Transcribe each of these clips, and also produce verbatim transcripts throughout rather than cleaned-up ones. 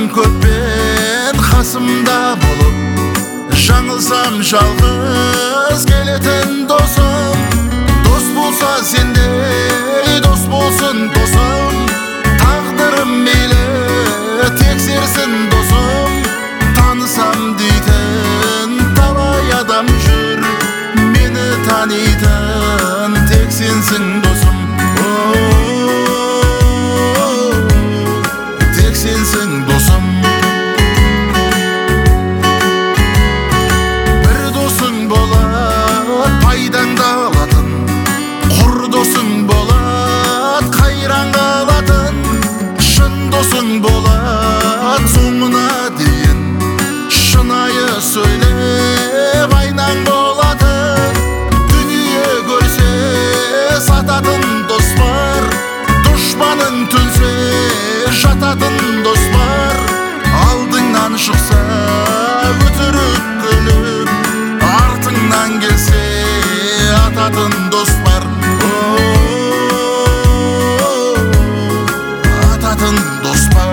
көппен қасымда болып, жаңылсам жалғыз келетін досым. Дос болса сендей дос болсын досым, тағдырым мейлі тексерсін досым. Танысам дейтін талай адам жүр, мені танитын тек сенсің досым. Тек сенсің досым. Бір досың болады пайдаңды алатын, құр досың болады қайран қалатын. Шын досың болады соңына дейін, шынайы сөйлеп айнаң болатын. Дүние көрсе сататын дос бар, дұшпанын түнсе жататын дос бар. Алдыңнан шықса өтірік күліп, артыңнан келсе ататын дос бар. Ататын дос бар.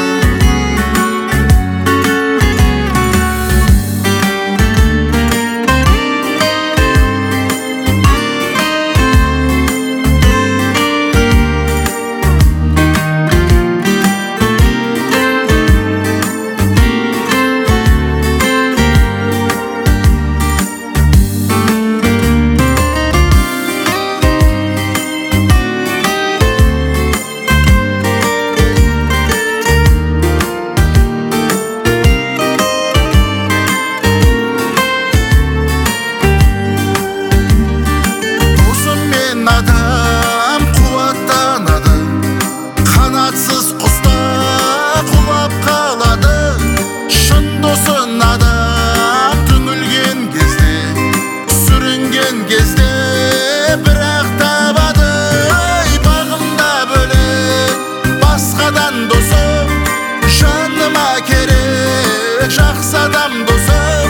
Адам қуаттанады, қанатсыз құста құлап қалады. Шын досын адам түңілген кезде, сүрінген кезде бірақ табады. Бағымда бөлек басқадан досым, жаныма керек жақсы адам досым.